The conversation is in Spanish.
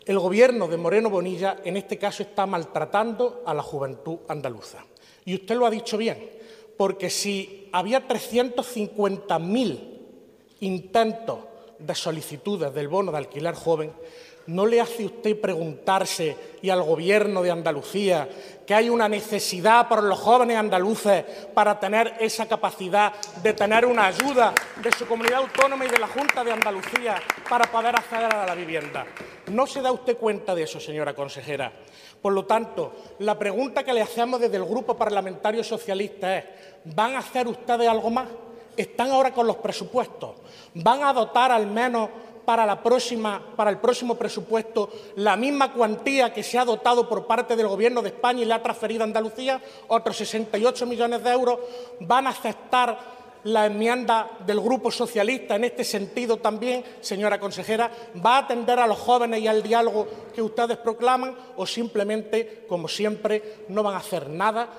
El Gobierno de Moreno Bonilla, en este caso, está maltratando a la juventud andaluza. Y usted lo ha dicho bien, porque si había 350.000 intentos de solicitudes del bono de alquiler joven, ¿no le hace usted preguntarse, y al Gobierno de Andalucía, que hay una necesidad por los jóvenes andaluces para tener esa capacidad de tener una ayuda de su comunidad autónoma y de la Junta de Andalucía para poder acceder a la vivienda? ¿No se da usted cuenta de eso, señora consejera? Por lo tanto, la pregunta que le hacemos desde el Grupo Parlamentario Socialista es: ¿van a hacer ustedes algo más? ¿Están ahora con los presupuestos? ¿Van a dotar al menos para el próximo presupuesto la misma cuantía que se ha dotado por parte del Gobierno de España y le ha transferido a Andalucía, otros 68 millones de euros? ¿Van a aceptar la enmienda del Grupo Socialista en este sentido también, señora consejera? ¿Va a atender a los jóvenes y al diálogo que ustedes proclaman, o simplemente, como siempre, no van a hacer nada